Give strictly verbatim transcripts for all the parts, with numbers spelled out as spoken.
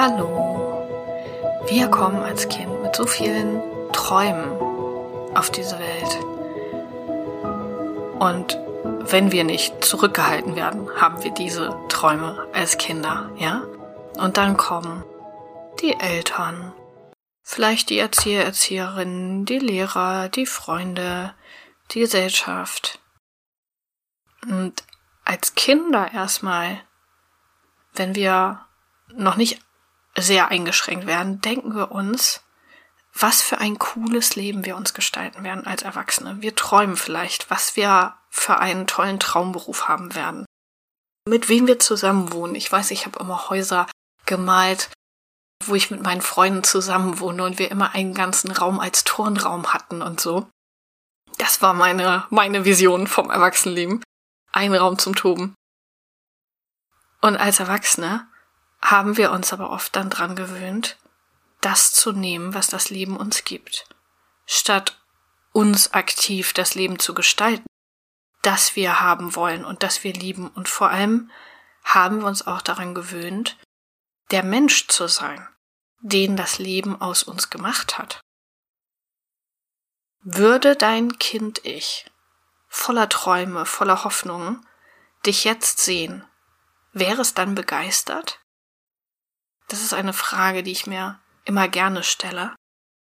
Hallo. Wir kommen als Kind mit so vielen Träumen auf diese Welt. Und wenn wir nicht zurückgehalten werden, haben wir diese Träume als Kinder, ja? Und dann kommen die Eltern, vielleicht die Erzieher, Erzieherinnen, die Lehrer, die Freunde, die Gesellschaft. Und als Kinder erstmal, wenn wir noch nicht sehr eingeschränkt werden, denken wir uns, was für ein cooles Leben wir uns gestalten werden als Erwachsene. Wir träumen vielleicht, was wir für einen tollen Traumberuf haben werden. Mit wem wir zusammen wohnen. Ich weiß, ich habe immer Häuser gemalt, wo ich mit meinen Freunden zusammen wohne und wir immer einen ganzen Raum als Turnraum hatten und so. Das war meine, meine Vision vom Erwachsenenleben. Ein Raum zum Toben. Und als Erwachsene haben wir uns aber oft dann dran gewöhnt, das zu nehmen, was das Leben uns gibt, statt uns aktiv das Leben zu gestalten, das wir haben wollen und das wir lieben. Und vor allem haben wir uns auch daran gewöhnt, der Mensch zu sein, den das Leben aus uns gemacht hat. Würde dein Kind-Ich voller Träume, voller Hoffnungen dich jetzt sehen, wäre es dann begeistert? Das ist eine Frage, die ich mir immer gerne stelle.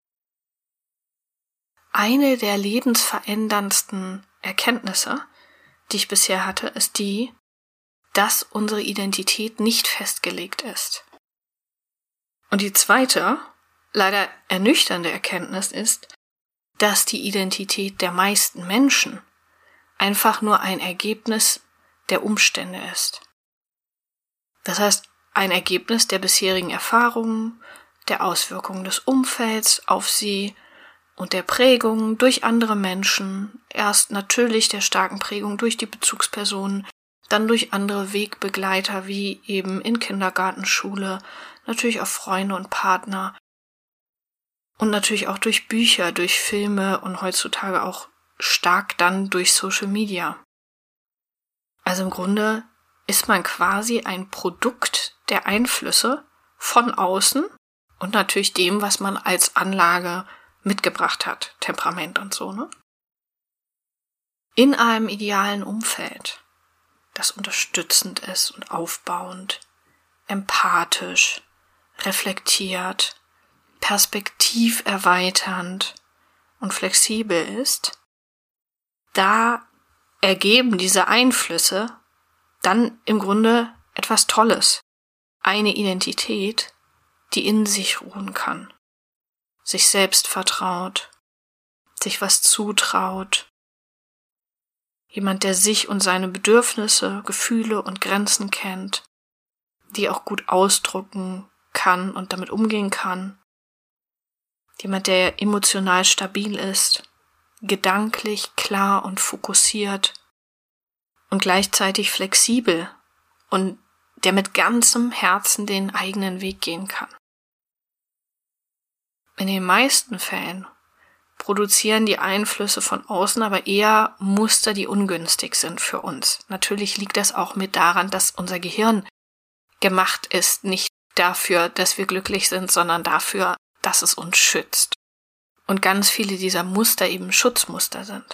Eine der lebensveränderndsten Erkenntnisse, die ich bisher hatte, ist die, dass unsere Identität nicht festgelegt ist. Und die zweite, leider ernüchternde Erkenntnis ist, dass die Identität der meisten Menschen einfach nur ein Ergebnis der Umstände ist. Das heißt, ein Ergebnis der bisherigen Erfahrungen, der Auswirkungen des Umfelds auf sie und der Prägung durch andere Menschen, erst natürlich der starken Prägung durch die Bezugspersonen, dann durch andere Wegbegleiter wie eben in Kindergarten, Schule, natürlich auch Freunde und Partner und natürlich auch durch Bücher, durch Filme und heutzutage auch stark dann durch Social Media. Also im Grunde ist man quasi ein Produkt der Einflüsse von außen und natürlich dem, was man als Anlage mitgebracht hat, Temperament und so, ne? In einem idealen Umfeld, das unterstützend ist und aufbauend, empathisch, reflektiert, perspektiverweiternd und flexibel ist, da ergeben diese Einflüsse dann im Grunde etwas Tolles. Eine Identität, die in sich ruhen kann, sich selbst vertraut, sich was zutraut. Jemand, der sich und seine Bedürfnisse, Gefühle und Grenzen kennt, die auch gut ausdrücken kann und damit umgehen kann. Jemand, der emotional stabil ist, gedanklich klar und fokussiert und gleichzeitig flexibel und der mit ganzem Herzen den eigenen Weg gehen kann. In den meisten Fällen produzieren die Einflüsse von außen aber eher Muster, die ungünstig sind für uns. Natürlich liegt das auch mit daran, dass unser Gehirn gemacht ist, nicht dafür, dass wir glücklich sind, sondern dafür, dass es uns schützt. Und ganz viele dieser Muster eben Schutzmuster sind.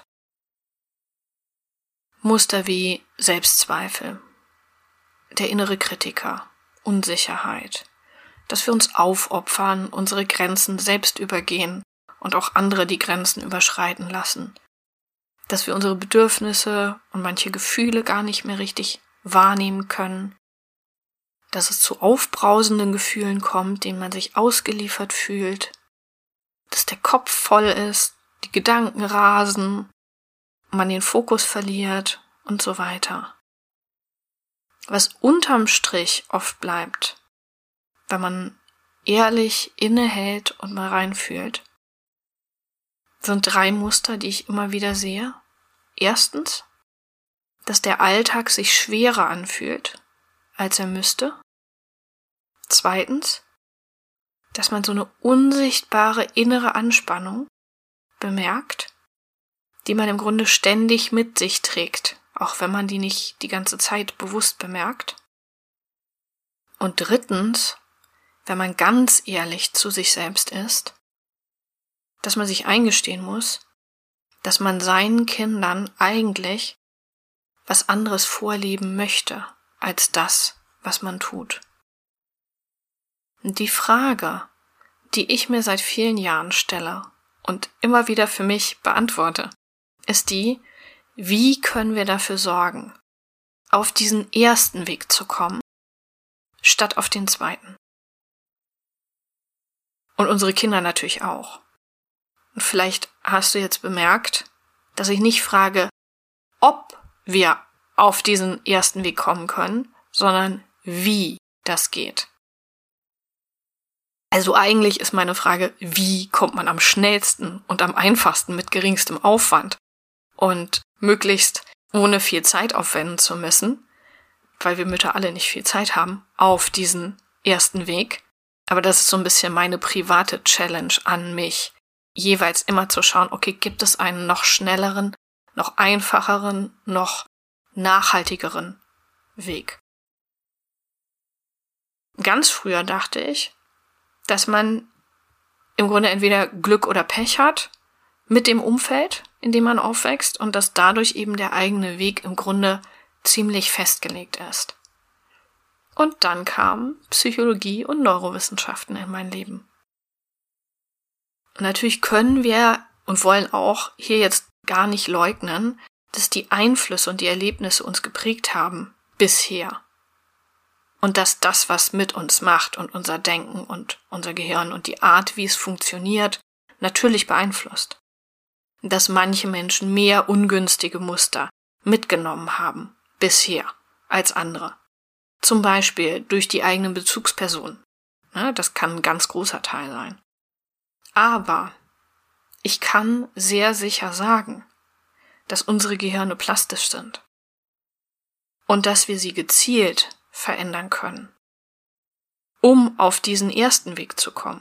Muster wie Selbstzweifel, der innere Kritiker, Unsicherheit, dass wir uns aufopfern, unsere Grenzen selbst übergehen und auch andere die Grenzen überschreiten lassen, dass wir unsere Bedürfnisse und manche Gefühle gar nicht mehr richtig wahrnehmen können, dass es zu aufbrausenden Gefühlen kommt, denen man sich ausgeliefert fühlt, dass der Kopf voll ist, die Gedanken rasen, man den Fokus verliert und so weiter. Was unterm Strich oft bleibt, wenn man ehrlich innehält und mal reinfühlt, sind drei Muster, die ich immer wieder sehe. Erstens, dass der Alltag sich schwerer anfühlt, als er müsste. Zweitens, dass man so eine unsichtbare innere Anspannung bemerkt, die man im Grunde ständig mit sich trägt, auch wenn man die nicht die ganze Zeit bewusst bemerkt. Und drittens, wenn man ganz ehrlich zu sich selbst ist, dass man sich eingestehen muss, dass man seinen Kindern eigentlich was anderes vorleben möchte als das, was man tut. Und die Frage, die ich mir seit vielen Jahren stelle und immer wieder für mich beantworte, ist die, wie können wir dafür sorgen, auf diesen ersten Weg zu kommen, statt auf den zweiten. Und unsere Kinder natürlich auch. Und vielleicht hast du jetzt bemerkt, dass ich nicht frage, ob wir auf diesen ersten Weg kommen können, sondern wie das geht. Also eigentlich ist meine Frage, wie kommt man am schnellsten und am einfachsten mit geringstem Aufwand und möglichst ohne viel Zeit aufwenden zu müssen, weil wir Mütter alle nicht viel Zeit haben, auf diesen ersten Weg. Aber das ist so ein bisschen meine private Challenge an mich, jeweils immer zu schauen, okay, gibt es einen noch schnelleren, noch einfacheren, noch nachhaltigeren Weg. Ganz früher dachte ich, dass man im Grunde entweder Glück oder Pech hat mit dem Umfeld, in dem man aufwächst, und dass dadurch eben der eigene Weg im Grunde ziemlich festgelegt ist. Und dann kamen Psychologie und Neurowissenschaften in mein Leben. Und natürlich können wir und wollen auch hier jetzt gar nicht leugnen, dass die Einflüsse und die Erlebnisse uns geprägt haben bisher. Und dass das, was mit uns macht und unser Denken und unser Gehirn und die Art, wie es funktioniert, natürlich beeinflusst. Dass manche Menschen mehr ungünstige Muster mitgenommen haben bisher als andere. Zum Beispiel durch die eigenen Bezugspersonen. Das kann ein ganz großer Teil sein. Aber ich kann sehr sicher sagen, dass unsere Gehirne plastisch sind und dass wir sie gezielt verändern können, um auf diesen ersten Weg zu kommen.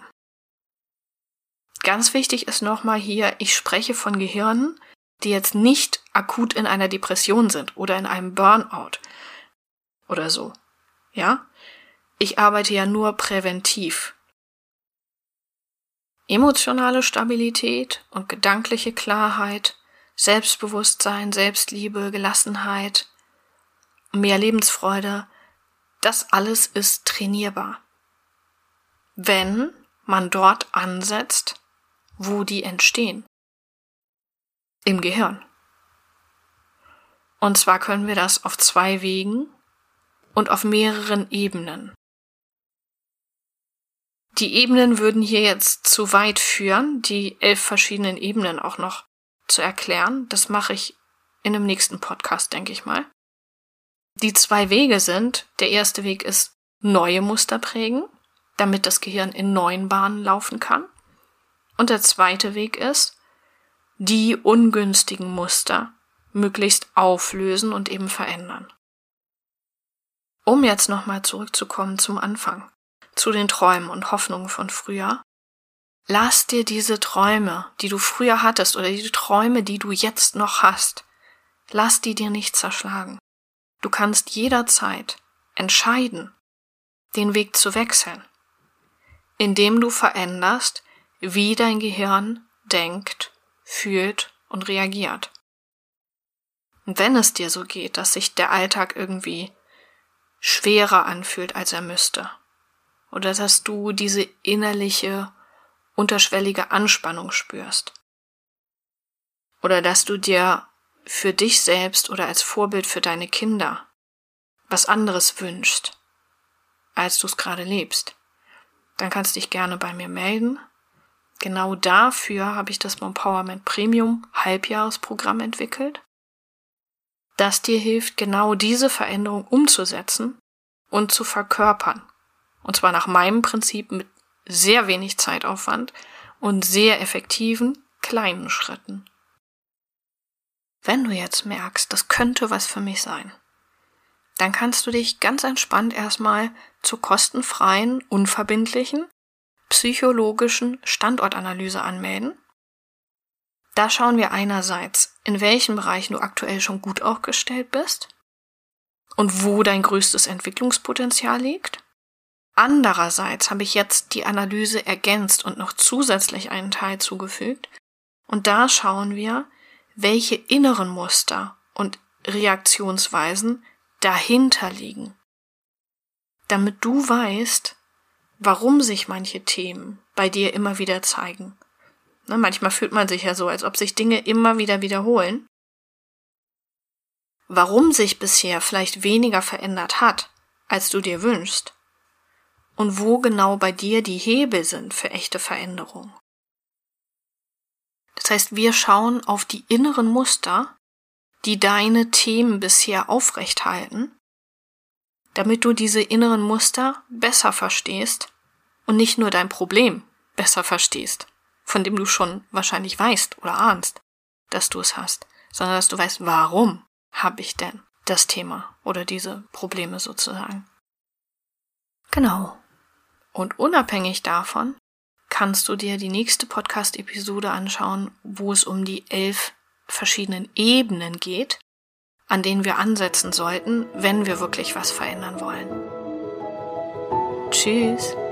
Ganz wichtig ist nochmal hier, ich spreche von Gehirnen, die jetzt nicht akut in einer Depression sind oder in einem Burnout oder so. Ja? Ich arbeite ja nur präventiv. Emotionale Stabilität und gedankliche Klarheit, Selbstbewusstsein, Selbstliebe, Gelassenheit, mehr Lebensfreude, das alles ist trainierbar. Wenn man dort ansetzt, wo die entstehen. Im Gehirn. Und zwar können wir das auf zwei Wegen und auf mehreren Ebenen. Die Ebenen würden hier jetzt zu weit führen, die elf verschiedenen Ebenen auch noch zu erklären. Das mache ich in einem nächsten Podcast, denke ich mal. Die zwei Wege sind, der erste Weg ist neue Muster prägen, damit das Gehirn in neuen Bahnen laufen kann. Und der zweite Weg ist, die ungünstigen Muster möglichst auflösen und eben verändern. Um jetzt nochmal zurückzukommen zum Anfang, zu den Träumen und Hoffnungen von früher. Lass dir diese Träume, die du früher hattest, oder die Träume, die du jetzt noch hast, lass die dir nicht zerschlagen. Du kannst jederzeit entscheiden, den Weg zu wechseln, indem du veränderst, wie dein Gehirn denkt, fühlt und reagiert. Und wenn es dir so geht, dass sich der Alltag irgendwie schwerer anfühlt, als er müsste, oder dass du diese innerliche, unterschwellige Anspannung spürst, oder dass du dir für dich selbst oder als Vorbild für deine Kinder was anderes wünschst, als du es gerade lebst, dann kannst du dich gerne bei mir melden. Genau dafür habe ich das Empowerment Premium Halbjahresprogramm entwickelt, das dir hilft, genau diese Veränderung umzusetzen und zu verkörpern. Und zwar nach meinem Prinzip mit sehr wenig Zeitaufwand und sehr effektiven kleinen Schritten. Wenn du jetzt merkst, das könnte was für mich sein, dann kannst du dich ganz entspannt erstmal zur kostenfreien, unverbindlichen, psychologischen Standortanalyse anmelden. Da schauen wir einerseits, in welchen Bereichen du aktuell schon gut aufgestellt bist und wo dein größtes Entwicklungspotenzial liegt. Andererseits habe ich jetzt die Analyse ergänzt und noch zusätzlich einen Teil zugefügt. Und da schauen wir, welche inneren Muster und Reaktionsweisen dahinter liegen. Damit du weißt, warum sich manche Themen bei dir immer wieder zeigen. Ne, manchmal fühlt man sich ja so, als ob sich Dinge immer wieder wiederholen. Warum sich bisher vielleicht weniger verändert hat, als du dir wünschst. Und wo genau bei dir die Hebel sind für echte Veränderung. Das heißt, wir schauen auf die inneren Muster, die deine Themen bisher aufrechthalten, damit du diese inneren Muster besser verstehst und nicht nur dein Problem besser verstehst, von dem du schon wahrscheinlich weißt oder ahnst, dass du es hast, sondern dass du weißt, warum habe ich denn das Thema oder diese Probleme sozusagen. Genau. Und unabhängig davon kannst du dir die nächste Podcast-Episode anschauen, wo es um die elf verschiedenen Ebenen geht, an denen wir ansetzen sollten, wenn wir wirklich was verändern wollen. Tschüss!